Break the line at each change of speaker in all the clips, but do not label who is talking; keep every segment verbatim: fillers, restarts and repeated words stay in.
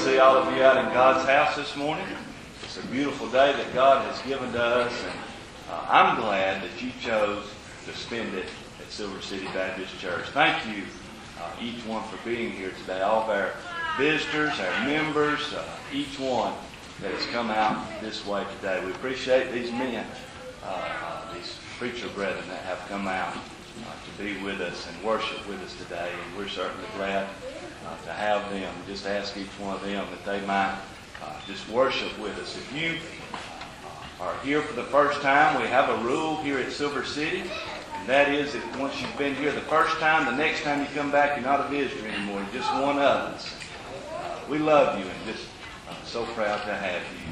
see all of you out in God's house this morning. It's a beautiful day that God has given to us, and uh, I'm glad that you chose to spend it at Silver City Baptist Church. Thank you, uh, each one, for being here today. All of our visitors, our members, uh, each one that has come out this way today. We appreciate these men, uh, uh, these preacher brethren that have come out uh, to be with us and worship with us today, and we're certainly glad Uh, to have them. Just ask each one of them that they might uh, just worship with us. If you uh, are here for the first time, we have a rule here at Silver City, and that is that once you've been here the first time, the next time you come back, you're not a visitor anymore. You're just one of us. Uh, we love you and just uh, so proud to have you.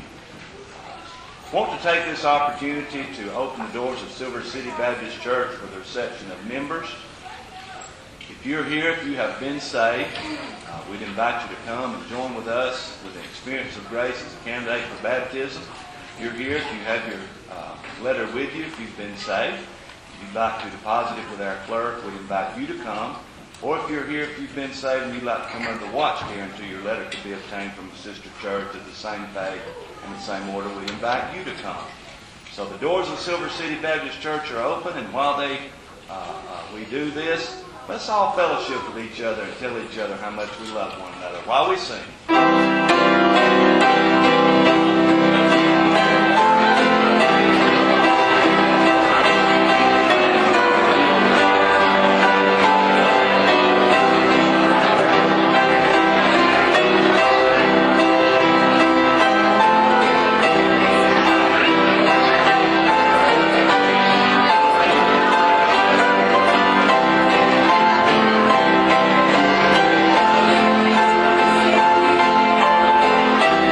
I want to take this opportunity to open the doors of Silver City Baptist Church for the reception of members. If you're here, if you have been saved, uh, we'd invite you to come and join with us with an experience of grace as a candidate for baptism. If you're here, if you have your uh, letter with you, if you've been saved, if you'd like to deposit it with our clerk, we'd invite you to come. Or if you're here, if you've been saved and you'd like to come under watch care until your letter could be obtained from a sister church at the same faith and the same order, we invite you to come. So the doors of Silver City Baptist Church are open, and while they uh, uh, we do this, let's all fellowship with each other and tell each other how much we love one another while we sing.
Thank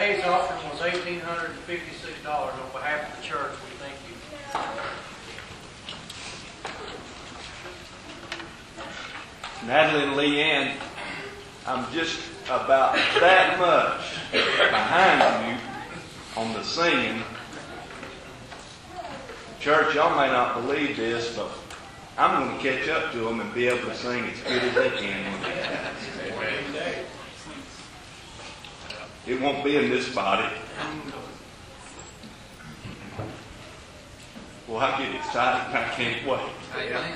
Today's offering was eighteen hundred fifty-six dollars. On behalf of the church, we thank you.
Natalie and Leanne, I'm just about that much behind you on the singing. Church, y'all may not believe this, but I'm going to catch up to them and be able to sing as good as they can when they can. It won't be in this body. Well, I get excited and I can't wait.
Amen.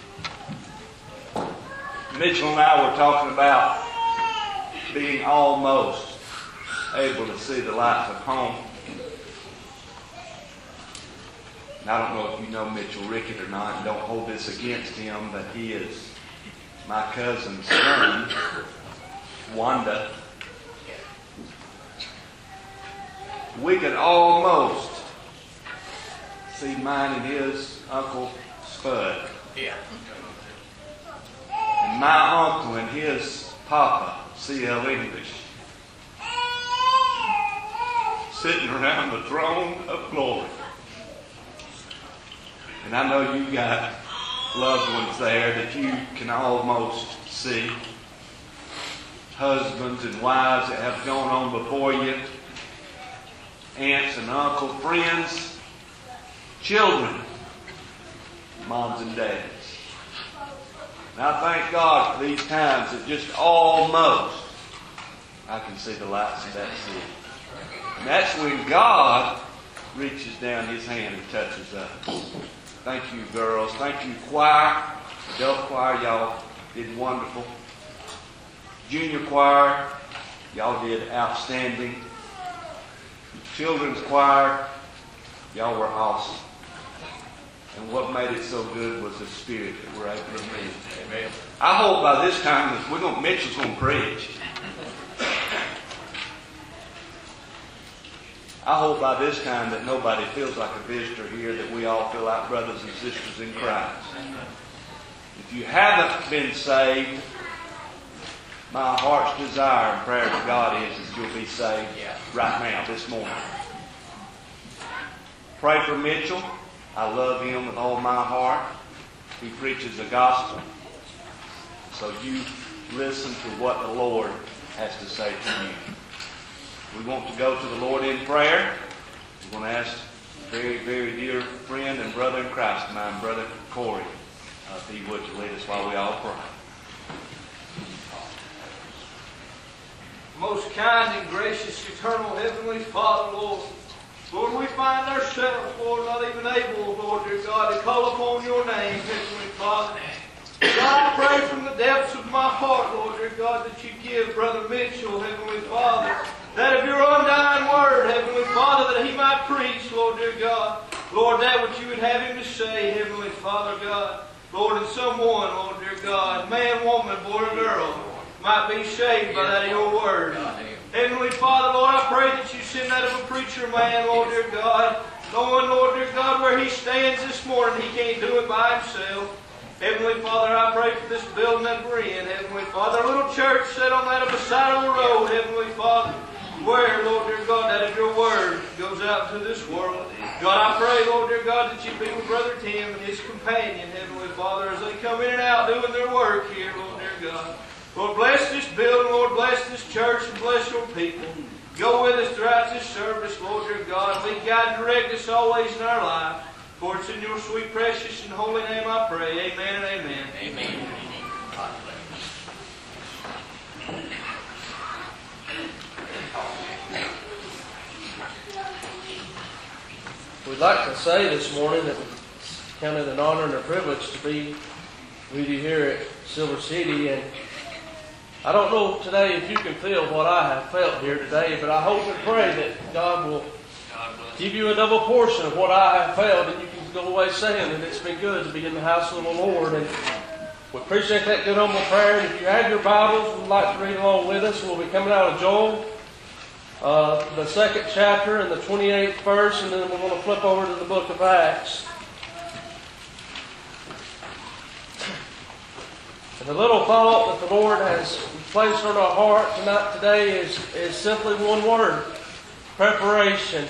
Mitchell and I were talking about being almost able to see the lights of home. And I don't know if you know Mitchell Rickett or not, and don't hold this against him, but he is my cousin's son, Wanda. We could almost see mine and his Uncle Spud.
Yeah.
And my uncle and his papa, C L English, sitting around the throne of glory. And I know you got loved ones there that you can almost see. Husbands and wives that have gone on before you. Aunts and uncles, friends, children, moms and dads. And I thank God for these times that just almost I can see the lights of that city. And that's when God reaches down His hand and touches us. Thank you, girls. Thank you, choir. Adult choir, y'all did wonderful. Junior choir, y'all did outstanding. Children's choir, y'all were awesome. And what made it so good was the spirit that we're able to meet. Amen. I hope by this time that we're going, Mitchell's going to preach. I hope by this time that nobody feels like a visitor here, that we all feel like brothers and sisters in Christ. If you haven't been saved, my heart's desire and prayer to God is that you'll be saved right now, this morning. Pray for Mitchell. I love him with all my heart. He preaches the gospel. So you listen to what the Lord has to say to you. We want to go to the Lord in prayer. We're going to ask a very, very dear friend and brother in Christ of mine, Brother Corey, uh, if he would to lead us while we all pray.
Most kind and gracious, eternal, heavenly Father, Lord. Lord, we find ourselves, Lord, not even able, Lord, dear God, to call upon your name, Heavenly Father. God, I pray from the depths of my heart, Lord, dear God, that you give Brother Mitchell, Heavenly Father, that of your undying word, Heavenly Father, that he might preach, Lord, dear God. Lord, that which you would have him to say, Heavenly Father, God. Lord, and someone, Lord, dear God, man, woman, boy, or girl, might be saved by that of your word. Heavenly Father, Lord, I pray that you send that of a preacher man, Lord, dear God, knowing, Lord, dear God, where he stands this morning, he can't do it by himself. Heavenly Father, I pray for this building that we're in, Heavenly Father, a little church set on that of the side of the road, Heavenly Father, where, Lord, dear God, that of your word goes out to this world. God, I pray, Lord, dear God, that you be with Brother Tim and his companion, Heavenly Father, as they come in and out doing their work here, Lord, dear God. Lord, bless this building, Lord, bless this church, and bless your people. Go with us throughout this service, Lord, dear God. Lead, guide, and direct us always in our life. For it's in your sweet, precious, and holy name I pray. Amen and amen.
Amen.
We'd like to say this morning that it's kind of an honor and a privilege to be with you here at Silver City. And I don't know today if you can feel what I have felt here today, but I hope and pray that God will give you a double portion of what I have felt, and you can go away saying that it's been good to be in the house of the Lord. And we appreciate that good humble prayer. And if you have your Bibles and would like to read along with us, we'll be coming out of Joel, uh, the second chapter and the twenty-eighth verse, and then we're going to flip over to the book of Acts. And the little thought that the Lord has placed on our heart tonight today is, is simply one word. preparation.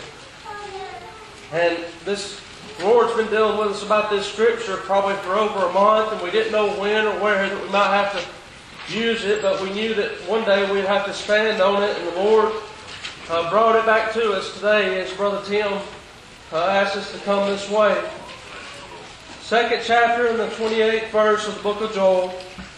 And this Lord's been dealing with us about this scripture probably for over a month, and we didn't know when or where that we might have to use it, but we knew that one day we'd have to stand on it, and the Lord uh, brought it back to us today as Brother Tim uh, asked us to come this way. Second chapter and the twenty-eighth verse of the book of Joel.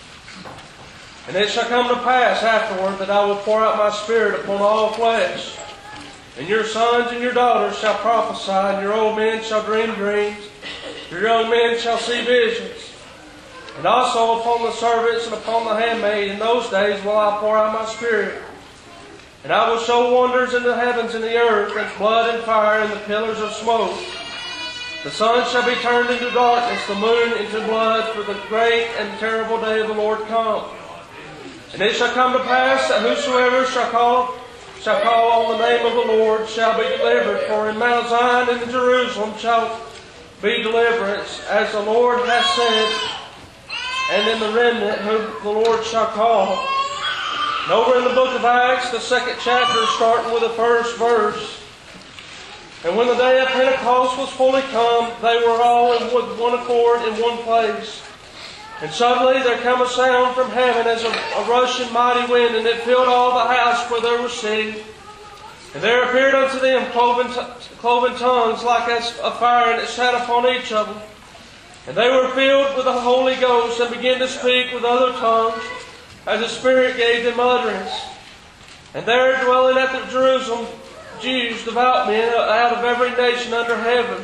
And it shall come to pass afterward that I will pour out my Spirit upon all flesh. And your sons and your daughters shall prophesy, and your old men shall dream dreams. Your young men shall see visions. And also upon the servants and upon the handmaid in those days will I pour out my Spirit. And I will show wonders in the heavens and the earth, and blood and fire and the pillars of smoke. The sun shall be turned into darkness, the moon into blood, for the great and terrible day of the Lord come. And it shall come to pass that whosoever shall call, shall call on the name of the Lord shall be delivered. For in Mount Zion and in Jerusalem shall be deliverance, as the Lord hath said, and in the remnant whom the Lord shall call. And over in the book of Acts, the second chapter, starting with the first verse. And when the day of Pentecost was fully come, they were all in with one accord in one place. And suddenly there came a sound from heaven as a, a rushing mighty wind, and it filled all the house where they were sitting. And there appeared unto them cloven, t- cloven tongues like as a fire, and it sat upon each of them. And they were filled with the Holy Ghost, and began to speak with other tongues, as the Spirit gave them utterance. And there dwelling at the Jerusalem Jews, devout men, out of every nation under heaven.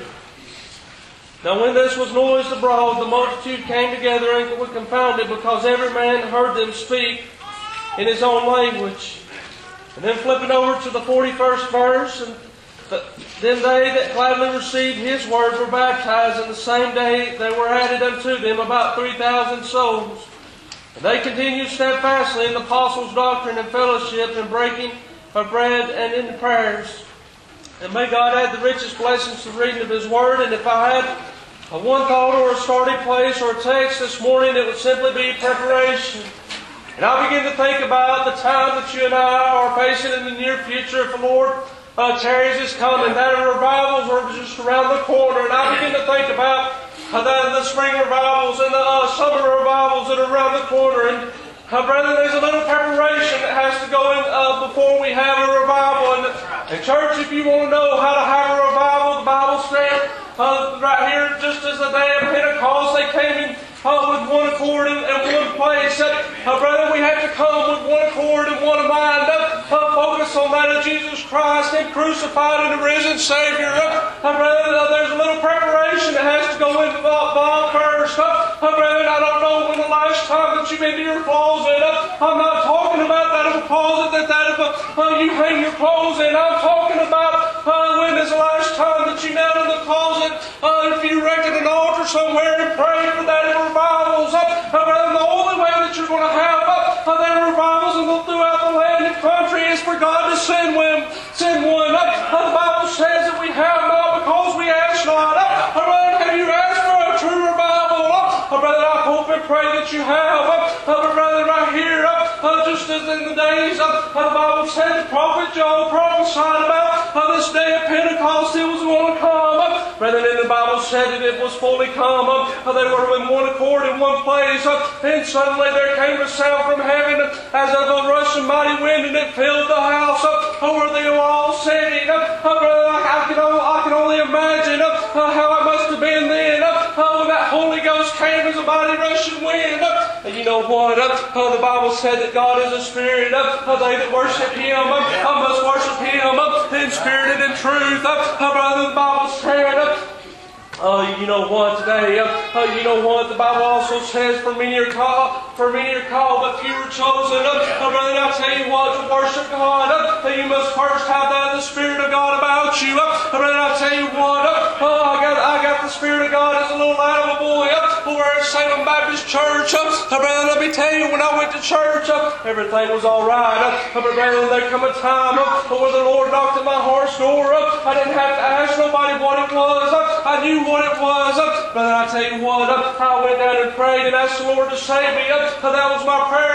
Now when this was noised abroad, the multitude came together and were confounded, because every man heard them speak in his own language. And then flipping over to the forty-first verse, and the, then they that gladly received his word were baptized, and the same day they were added unto them about three thousand souls. And they continued steadfastly in the apostles' doctrine and fellowship, and breaking of bread and in prayers. And may God add the richest blessings to the reading of His Word. And if I had a one thought or a starting place or a text this morning, it would simply be preparation. And I begin to think about the time that you and I are facing in the near future, if the Lord uh, tarries His coming, that revivals are just around the corner. And I begin to think about uh, the, the spring revivals and the uh, summer revivals that are around the corner. And Uh, brethren, there's a little preparation that has to go in uh, before we have a revival. And, and church, if you want to know how to have a revival, the Bible says uh, right here, just as the day of Pentecost, they came in uh, with one accord and, and one place. Uh, uh, brethren, we have to come with one accord and one mind. Uh, uh, focus on that of Jesus Christ, Him crucified and the risen Savior. Uh, uh, brethren, uh, there's a little preparation that has to go into the ball first. Uh, uh, brethren, I don't know when the last time that you've been to your closet. I'm not talking about that of a closet that, that of a, uh, you hang your clothes in. I'm talking about uh, when is the last time that you knelt in the closet, uh, if you erected an altar somewhere and prayed for that of revivals. Uh, uh, the only way that you're going to have uh, uh, that revivals and go throughout the land and country is for God to send one. Send one. Uh, uh, the Bible says that we have not because we ask not. Uh, uh, have you asked for a true revival? Uh, brother, I hope and pray that you have. Uh, uh, brother, right here, uh, uh, just as in the days of uh, the Bible said, the prophet Joel prophesied about uh, this day of Pentecost, it was going to come. Uh, brethren, in the Bible said that it was fully come. Uh, they were in one accord in one place, uh, and suddenly there came a sound from heaven as of a rushing mighty wind, and it filled the house uh, where they were all sitting. Uh, uh, brother, I, I, can, I can only imagine uh, uh, how it must have been then uh, uh, when that Holy Ghost came as a mighty rushing wind. Uh, and you know what? Uh, uh, the Bible said that God is a spirit. Uh, uh, they that worship Him uh, uh, must worship Him uh, in spirit and in truth. Uh, uh, brother, the Bible said, uh, uh, you know what today? Uh, uh, you know what? The Bible also says, for many are called, for many are called, but few are chosen. Uh, uh, brother, I tell you what, to worship God, uh, you must first have that the Spirit of God about you. Uh, brother, I tell you what, uh, uh, I got I got the Spirit of God as a little lad of a boy uh, over at Salem Baptist Church. Uh, uh, brother, let me tell you, when I went to church, uh, everything was all right. Uh, but brother, there come a time uh, where the Lord knocked at my heart's door. Uh, I didn't have to ask nobody what it was. Uh, I knew what it was. Uh, brother, I tell you what, uh, I went down and prayed and asked the Lord to save me. Uh, that was my prayer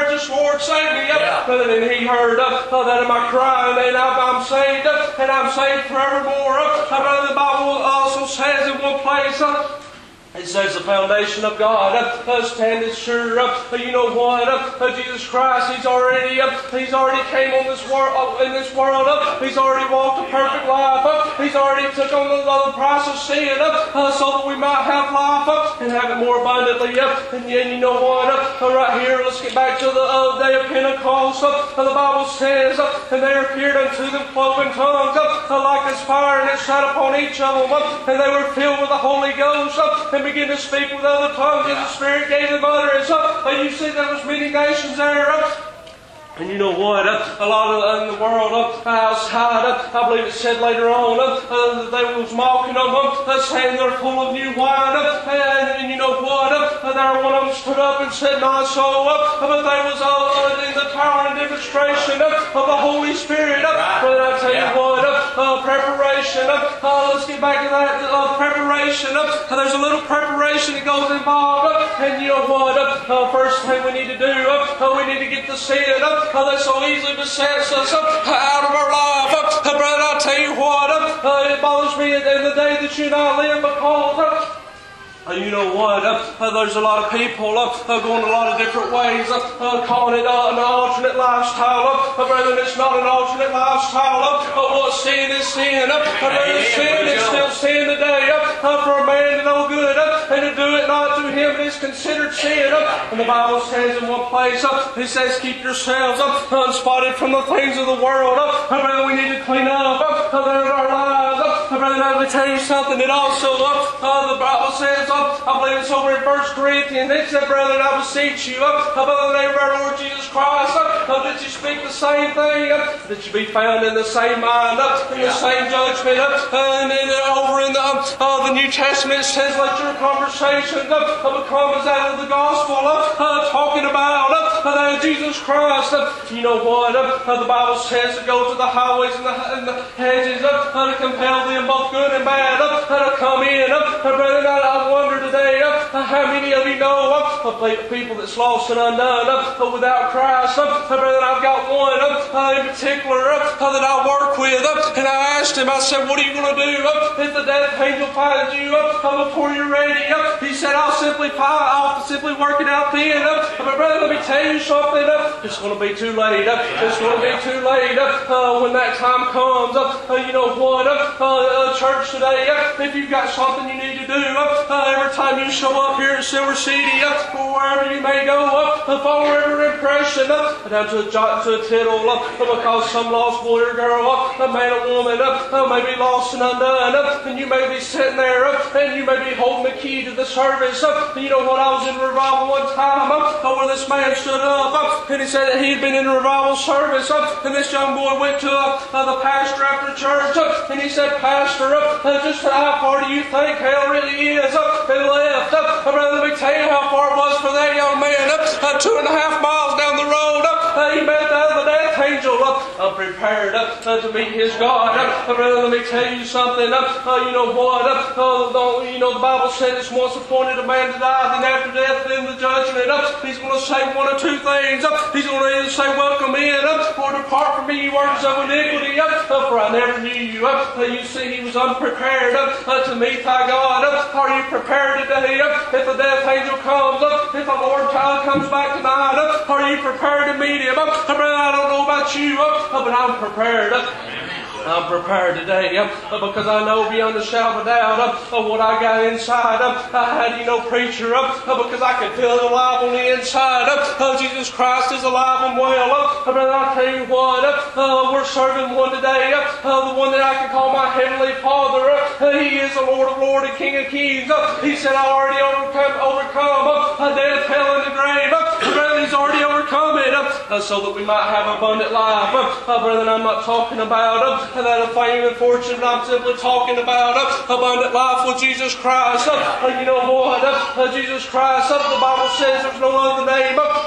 precious Lord, save me. Uh, and then he heard uh, uh, that am I crying, and I'm, I'm saved, uh, and I'm saved forevermore. Uh, uh, the Bible also says in one place, uh, it says the foundation of God uh, uh, standeth sure. Uh, you know what? Uh, uh, Jesus Christ, He's already uh, He's already came on this world uh, in this world. Uh, he's already walked a perfect life. Uh, he's already took on the, the price of sin, uh, uh, so that we might have life uh, and have it more abundantly. Uh, and, and you know what? Uh, uh, right here, let's get back to the uh, day of Pentecost. Uh, uh, the Bible says, uh, and there appeared unto them cloven tongues uh, uh, like this fire, and it shut upon each of them, uh, and they were filled with the Holy Ghost. Uh, and began to speak with other tongues as the Spirit gave them utterance. Uh, you see, there was many nations there. Uh, And you know what? Uh, a lot of uh, in the world uh, outside, uh, I believe it said later on, uh, uh, they was mocking them, uh, saying they're full of new wine. Uh, and, and you know what? Uh, there one of them stood up and said, "Not so." Uh, but they was uh, in the power and demonstration uh, of the Holy Spirit. Uh, but I tell you what, uh, uh, preparation. Uh, uh, let's get back to that uh, preparation. Uh, there's a little preparation that goes involved. Uh, and you know what? Uh, uh, first thing we need to do, uh, uh, we need to get the sin up. Uh, that so easily besets us uh, out of our life. Uh, uh, brother, I tell you what, uh, uh, it bothers me in the day that you and I live because uh, Uh, you know what? Uh, uh, there's a lot of people uh, uh, going a lot of different ways, uh, uh, calling it uh, an alternate lifestyle. Uh, uh, brethren, it's not an alternate lifestyle. Uh, uh, what sin is sin. Uh, uh, brethren, sin is still sin today. Uh, uh, for a man to know good uh, and to do it not to him is considered sin. Uh, and the Bible says in one place, uh, it says, "Keep yourselves uh, unspotted from the things of the world." Uh, uh, brethren, we need to clean up uh, uh, there's our lives. Uh, uh, brethren, let me tell you something that also uh, uh, the Bible says, uh, I believe it's over in First Corinthians. It said, "Brethren, I beseech you, uh, by the name of our Lord Jesus Christ, uh, uh, that you speak the same thing, uh, that you be found in the same mind, uh, in the same judgment." Uh, and then uh, over in the, uh, the New Testament, it says, "Let your conversation uh, become as that of the gospel, uh, uh, talking about uh, uh, Jesus Christ." Uh, you know what? Uh, uh, the Bible says to go to the highways and the, and the hedges uh, uh, to compel them, both good and bad, uh, uh, to come in. Uh, uh, brethren, I, I wonder today, uh, how many of you know uh, of people that's lost and undone uh, without Christ? Uh, brethren, I've got one uh, in particular uh, that I work with, uh, and I asked him, I said, "What are you going to do uh, if the death angel finds you uh, before you're ready?" Uh, he said, "I'll simply I'll simply work it out then." Uh, but brother, let me tell you something. Uh, it's going to be too late. Uh, it's going to be too late uh, uh, when that time comes. Uh, uh, you know what? Uh, uh, church today, uh, if you've got something you need to do, uh, uh, every time you show up here at Silver City, uh, or wherever you may go, uh, uh, follow every impression, uh, down to a jot to a tittle, uh, because some lost boy or girl, uh, a man or woman, uh, uh, may be lost and undone, uh, and you may be sitting there, uh, and you may be holding the key to the service. Uh, you know what? I was in revival one time, uh, where this man stood up, uh, and he said that he had been in a revival service, uh, and this young boy went to uh, uh, the pastor after church, uh, and he said, "Pastor, uh, uh, just how far do you think hell really is?" Uh, and left. Uh, brother, let me tell you how far it was for that young man. Uh, uh, two and a half miles down the road, uh, he met the, the death angel, uh, uh, prepared uh, uh, to meet his God. Uh, brother, let me tell you something. Uh, uh, you know what? Uh, uh, the, you know the Bible said it's once appointed a man to die, then after death, then the judgment. Uh, he's going to say one or two things. Uh, he's going to either say, "Welcome in," uh, or "Depart from me, you workers of iniquity." Uh, uh, for I never knew you. Uh, uh, you see, he was unprepared uh, uh, to meet thy God. Uh, are you prepared today? Uh, if the death angel comes, uh, if the Lord child comes back tonight, uh, are you prepared to meet him? Uh, brother, I don't know about you, uh, but I'm prepared. Uh, I'm prepared today uh, because I know beyond a shadow of a doubt uh, of what I got inside. Uh, how do you know, preacher? Uh, because I can feel it alive on the inside. Uh, Jesus Christ is alive and well. Uh, brother, I'll tell you what, uh, uh, we're serving one today, uh, uh, the one that I can call my Heavenly Father. Uh, he is the Lord of Lords and King of Kings. Uh, he said, "I already overcome, overcome uh, death, hell, and the grave." Uh, brother, He's already overcome it uh, so that we might have abundant life. Uh, uh, brother, I'm not talking about uh, that of fame and fortune, but I'm simply talking about uh, abundant life with Jesus Christ. Uh, uh, you know what? Uh, uh, Jesus Christ, uh, the Bible says there's no other name uh, given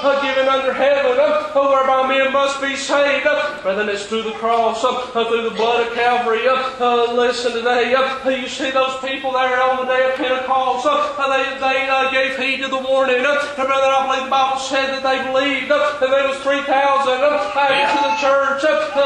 under heaven, uh, whereby men must be saved. Uh, brethren, it's through the cross, uh, through the blood of Calvary. Uh, uh, listen today, uh, you see those people there on the day of Pentecost, uh, they, they uh, gave heed to the warning. Uh, brethren, I believe the Bible said that they believed, uh, and there was three thousand uh, added to the church, uh,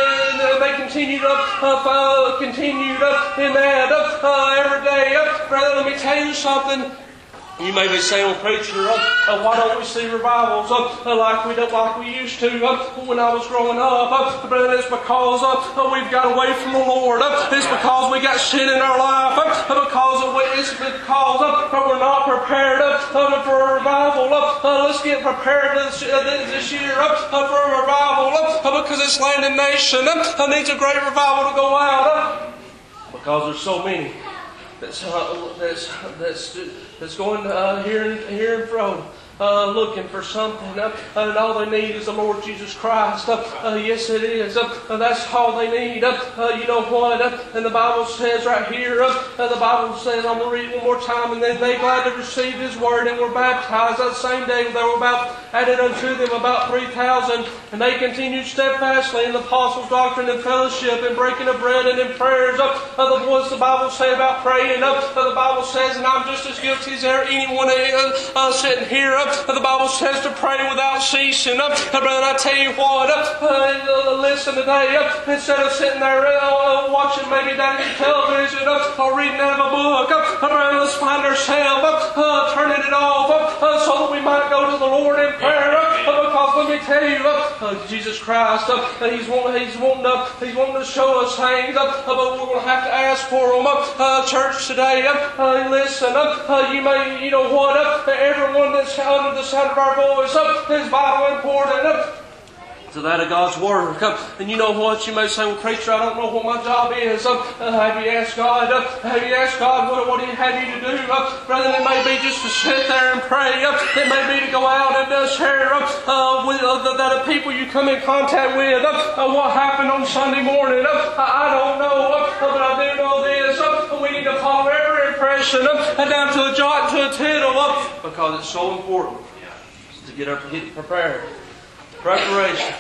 and they continued up, uh, uh, continued up in that uh, uh, every day. Uh, brethren, let me tell you something. You may be saying, well, preacher, uh, uh, why don't we see revivals uh, uh, like we don't, like we used to uh, when I was growing up? Uh, but it's because uh, uh, we've got away from the Lord. Uh, it's because we got sin in our life. Uh, because of, it's because uh, we're not prepared uh, uh, for a revival. Uh, uh, let's get prepared this, uh, this year uh, uh, for a revival uh, because this land and nation uh, needs a great revival to go out. Uh, because there's so many that's uh, that's that's that's going uh, here and here and fro, uh, looking for something, uh, and all they need is the Lord Jesus Christ. Uh, uh, yes, it is. Uh, that's all they need. Uh, uh, you know what? Uh, and the Bible says right here. Uh, uh, the Bible says, I'm going to read it one more time. And then they gladly received His word and were baptized. That same day there were about added unto them about three thousand, and they continued steadfastly in the apostles' doctrine and fellowship, and breaking of bread and in prayers. Uh, uh, what's the Bible say about praying? Uh, uh, the Bible says, and I'm just as guilty as there anyone uh, uh, sitting here. Uh, the Bible says to pray without ceasing. Uh, uh, brother, I tell you what, uh, uh, listen today, uh, instead of sitting there uh, watching maybe down on television uh, or reading out of a book, uh, brother, let's find ourselves uh, uh, turning it off uh, uh, so that we might go to the Lord in prayer. Uh, uh, because let me tell you, uh, uh, Jesus Christ, uh, He's wanting, He's wanting, uh, He's wanting to show us things, uh, uh, but we're going to have to ask for them. Uh, uh, church today, uh, uh, listen, uh, uh, you may, you know what, uh, everyone that's under the sound of our voice uh, is vital important uh, to that of God's Word. Uh, and you know what, you may say, well, preacher, I don't know what my job is. Uh, uh, have you asked God? Uh, have you asked God what, what He had you to do? Uh, rather, it may be just to sit there and pray. Uh, it may be to go out and uh, share uh, uh, with uh, the, the people you come in contact with uh, uh, what happened on Sunday morning. Uh, I don't know, uh, but I do know this. Uh, we need to follow every impression uh, down to a jot, to a tittle, uh, because it's so important to get, our, get prepared. Preparation.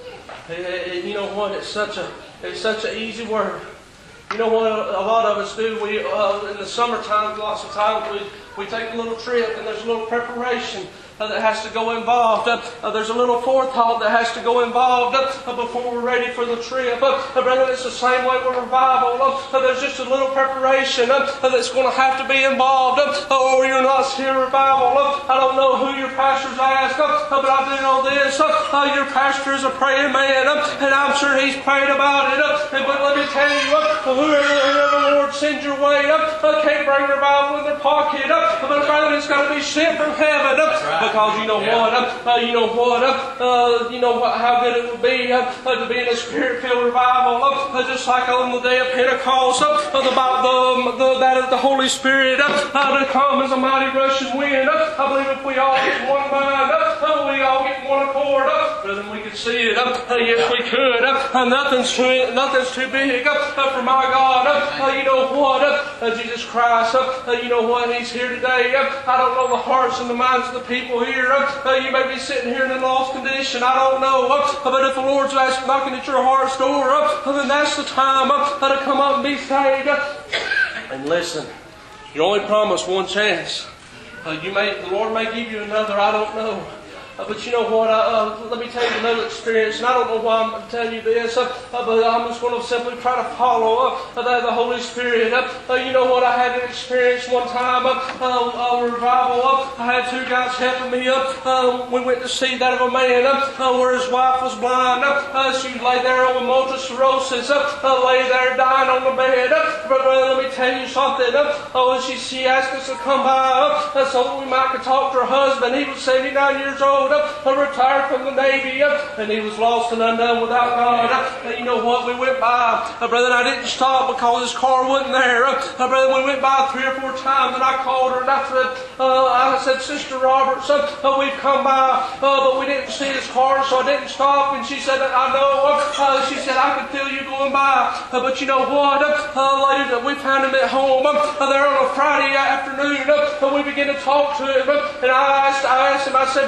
You know what? It's such a it's such an easy word. You know what? A lot of us do. We uh, in the summertime, lots of times we we take a little trip and there's a little preparation Uh, that has to go involved. Uh, uh, there's a little forethought that has to go involved uh, uh, before we're ready for the trip. Uh, uh, brother, it's the same way with revival. Uh, uh, there's just a little preparation uh, uh, that's going to have to be involved, uh, uh, or you're not seeing revival. Uh, I don't know who your pastor's asked, uh, uh, but I do know this. Uh, uh, your pastor is a praying man, uh, and I'm sure he's prayed about it. Uh, and, but let me tell you, uh, whoever, whoever the Lord sends your way uh, uh, can't bring revival in their pocket. Uh, but brother, it's got to be sent from heaven. Uh, Because you know yeah. what, uh, you know what, uh, you know what, how good it would be uh, to be in a spirit-filled revival, uh, just like on the day of Pentecost, uh, about the, the that of the Holy Spirit uh, to come as a mighty rushing wind. Uh, I believe if we all get one mind, uh, we all get one accord, uh, then we could see it. Uh, yes, we could. Uh, nothing's too, nothing's too big uh, for my God. Uh, you know what, uh, Jesus Christ. Uh, you know what, He's here today. Uh, I don't know the hearts and the minds of the people here. Uh, you may be sitting here in a lost condition. I don't know. Uh, but if the Lord's asking, knocking at your heart's door, uh, then that's the time uh, to come up and be saved. Uh, and listen, you're only promised one chance. Uh, you may, the Lord may give you another. I don't know. Uh, but you know what, uh, uh, let me tell you another experience, and I don't know why I'm telling you this, uh, uh, but I'm just going to simply try to follow uh, uh, the Holy Spirit. Uh, uh, you know what, I had an experience one time, uh, uh, a revival. Uh, I had two guys helping me up. Uh, we went to see that of a man uh, uh, where his wife was blind. Uh, uh, she lay there with multiple sclerosis, uh, uh, lay there dying on the bed. Uh, but uh, let me tell you something. Uh, uh, she, she asked us to come by uh, so that we might could talk to her husband. He was seventy-nine years old. Up, retired from the Navy, up, and he was lost and undone without God. Uh, you know what? We went by, uh, brother, and I didn't stop because his car wasn't there. Uh, brother, we went by three or four times, and I called her and I said, uh, I said, Sister Roberts, uh, uh, we've come by, uh, but we didn't see his car, so I didn't stop. And she said, I know. Uh, she said, I could feel you going by, uh, but you know what? Uh, later, we found him at home uh, there on a Friday afternoon, uh, and we began to talk to him, uh, and I asked, I asked him, I said, Brother Jack,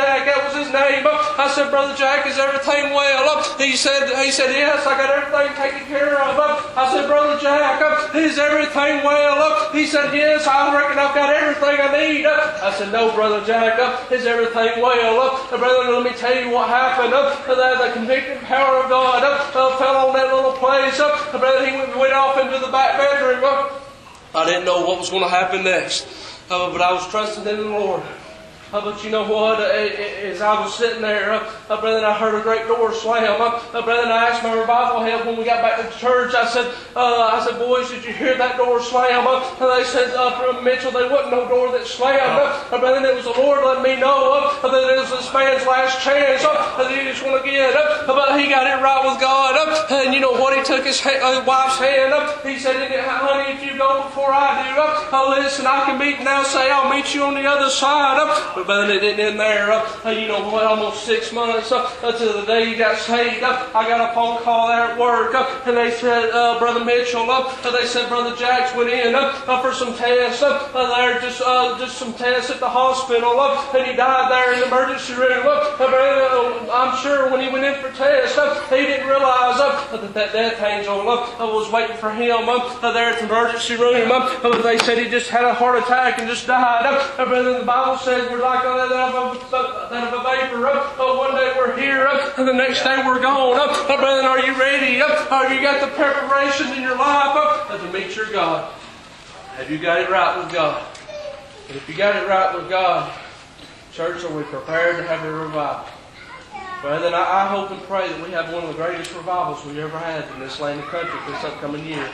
Jack, that was his name. I said, Brother Jack, is everything well? He said, he said, yes, I got everything taken care of. I said, Brother Jack, is everything well? He said, yes, I reckon I've got everything I need. I said, no, Brother Jack, is everything well? Brother, let me tell you what happened. That the convicting power of God fell on that little place. Brother, he went off into the back bedroom. I didn't know what was going to happen next, uh, but I was trusting in the Lord. Uh, but you know what? Uh, as I was sitting there, uh, uh, brother, I heard a great door slam. Uh, uh, brother, I asked my revival help when we got back to church. I said, uh, I said, boys, did you hear that door slam? Uh, they said, uh, Mitchell, there wasn't no door that slammed. Uh, brother, it was the Lord letting me know uh, that it was this man's last chance. Uh, that he just want to get. Uh, but he got it right with God. Uh, and you know what? He took his ha- uh, wife's hand. Uh, he said, honey, if you go before I do, uh, uh, listen, I can meet now. Say, I'll meet you on the other side. Uh, But brother, it didn't end there. Uh, you know what? Almost six months uh, until the day he got saved. Uh, I got a phone call there at work, uh, and they said, uh, Brother Mitchell. Uh, they said Brother Jacks went in uh, uh, for some tests. Uh, there, just uh, just some tests at the hospital, uh, and he died there in the emergency room. Uh, uh, I'm sure when he went in for tests, uh, he didn't realize uh, that that death angel uh, was waiting for him uh, there at the emergency room. Uh, they said he just had a heart attack and just died. Uh, brother, the Bible says we're like that of a, that of a vapor. Uh, one day we're here, uh, and the next day we're gone. Uh, brother, are you ready? Uh, have you got the preparations in your life uh, to meet your God? Have you got it right with God? And if you got it right with God, church, are we prepared to have a revival? Brother, I, I hope and pray that we have one of the greatest revivals we ever had in this land and country this upcoming year.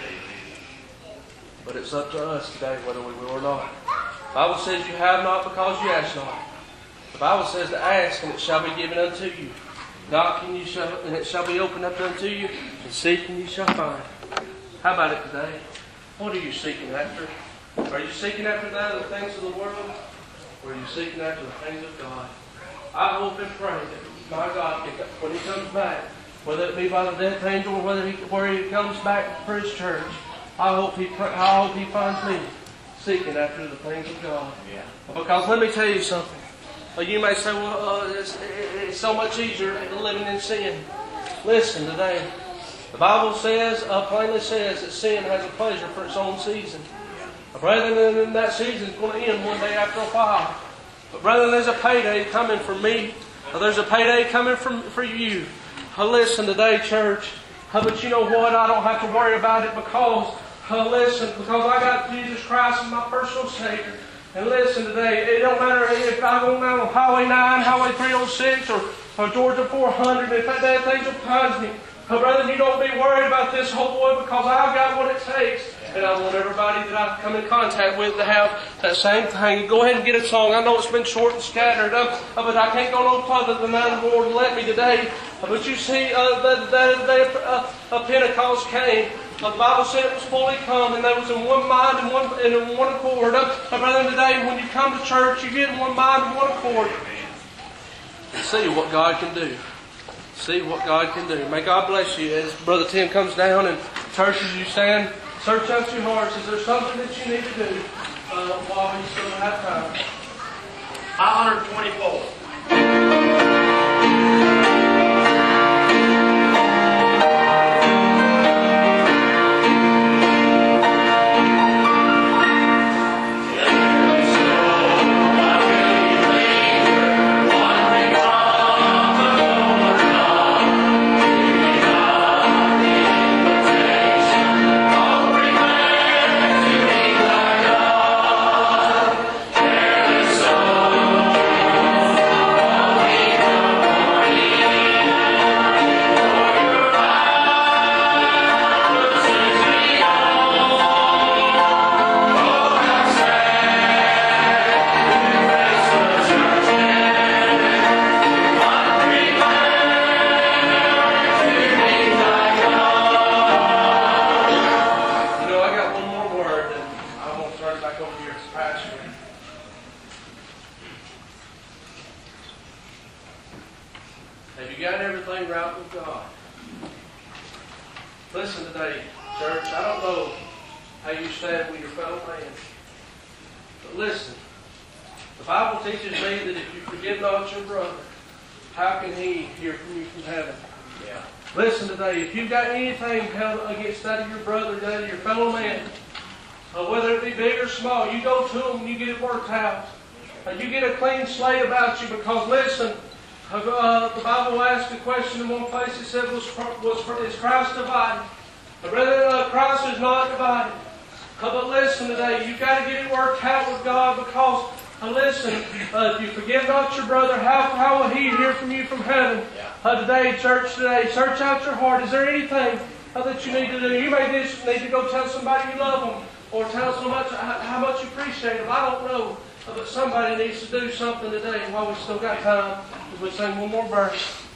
But it's up to us today whether we will or not. The Bible says you have not because you ask not. The Bible says to ask and it shall be given unto you. Knock and you shall, and it shall be opened up unto you. And seek and you shall find. How about it today? What are you seeking after? Are you seeking after that of the things of the world? Or are you seeking after the things of God? I hope and pray that my God, when He comes back, whether it be by the death angel or whether he, where He comes back for His church, I hope He, I hope He finds me seeking after the things of God.
Yeah.
Because let me tell you something. You may say, well, uh, it's, it's so much easier living in sin. Listen today. The Bible says, uh, plainly says that sin has a pleasure for its own season. Brethren, and that season is going to end one day after a while. But brethren, there's a payday coming for me. There's a payday coming from, for you. Uh, listen today, church. Uh, but you know what? I don't have to worry about it because, uh, listen, because I got Jesus Christ as my personal Savior. And listen today, it don't matter if I go down on Highway nine, Highway three oh six, or, or Georgia four hundred, if that death angel finds me. Uh, brother, you don't be worried about this whole boy because I've got what it takes. And I want everybody that I come in contact with to have that same thing. Go ahead and get a song. I know it's been short and scattered up, uh, but I can't go no further than that the Lord let me today. Uh, but you see, uh, that, that day uh, uh, Pentecost came. Uh, the Bible said it was fully come, and they was in one mind and one and in one accord. Uh, uh, brother, today when you come to church, you get in one mind and one accord. See what God can do. See what God can do. May God bless you as Brother Tim comes down and church as you stand. Search out your hearts. Is there something that you need to do uh, while we still have time?
five twenty-four.
Have you got everything right with God? Listen today, church. I don't know how you stand with your fellow man. But listen, The Bible teaches me that if you forgive not your brother, how can he hear from you from heaven?
Yeah.
Listen today, if you've got anything held against that of your brother, that of your fellow man, uh, whether it be big or small, you go to him and you get it worked out. Uh, you get a clean slate about you, because listen, uh, uh, the Bible asked a question in one place. It said, was, was is Christ divided? But brother, uh, Christ is not divided. Uh, but listen today, you've got to get it worked out with God, because uh, listen, uh, if you forgive not your brother, how, how will he hear from you from heaven? Uh, today, church, today, search out your heart. Is there anything uh, that you need to do? You may just need to go tell somebody you love them, or tell them much, how, how much you appreciate them. I don't know, uh, but somebody needs to do something today while we still got time, as we sing one more verse.